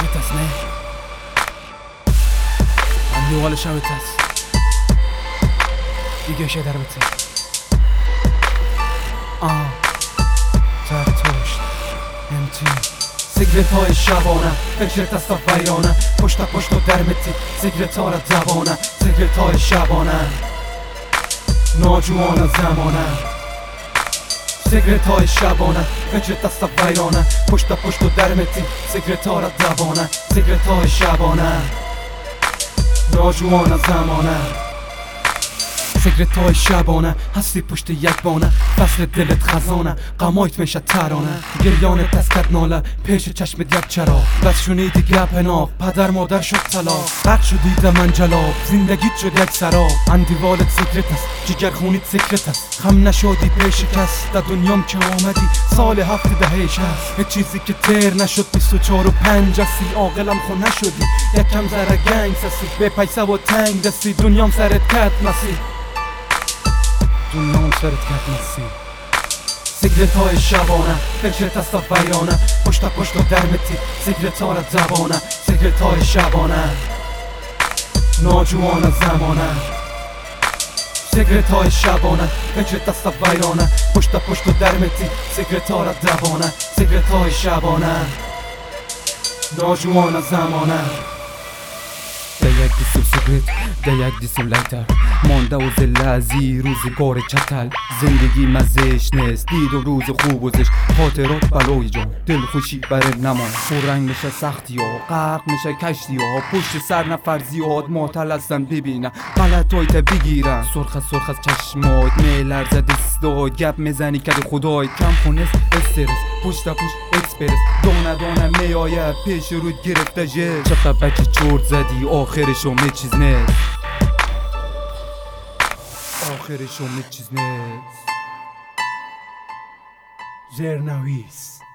شبت است نه من حال شبت است دیگه شه در بته ترتوشت امتی سیگرت های شبانه فکرت است ویرانه پشت پشت و درمتی سیگرت ها را دوانه سیگرت های شبانه ناجوان زمانه سیگرت های شبانه فکرت است ویرانه پشت پشت و درمتی سیگرت ها را دوانه سیگرت های شبانه ناجوان زمانه سیگرت های شبانه هستی پشت یک بانه فصل دلت خزانه غمایت میشه ترانه گریانت تسکت ناله پیش چشم یک چرا بس شنیدی گپ ناف پدر مادر شد طلاق غرق شدی من جلاب زندگیت شد یک سراب اندیوالت سیگرت است جگر خونیت سیگرت است خم نشدی پیش کس در دنیام که آمدی سال 7 دهیش است هیچ چیزی که تیر نشد 24 و 5 هستی عاقلم خو نشدی یکم ذره گنگ سسی به پیسه و تنگ دستی دنیام سرت کت مسی دنیام سرت کت مسی سیگرت های شبانه فکرت است ویرانه پشت پشت و درمتی سیگرت ها را دوانه سیگرت های شبانه ناجوان زمانه سیگرت های شبانه فکرت است ویرانه پشت پشت و درمتی سیگرت ها را دوانه سیگرت های شبانه ناجوان زمانه ده یک دیسو سیگرت ده یک دیسو لایتر مانده و زلزی روزگار چتل زندگی مزش نیست دید و روز خوب و زش خاطرات بلای جان دل خوشی بره نمان رنگ میشه سختی ها غرق میشه کشتی ها پشت سر نفر زیاد معطل هستن ببینن غلطایت بگیرن سرخ از چشمات میلرزه دستات گپ میزنی که خدای کم خونست استرس پشت اکسپرس دانه میآید پیش رود گرفته جه چقدر بچه چرت زدی آخرشو می چیز نیست زرنویس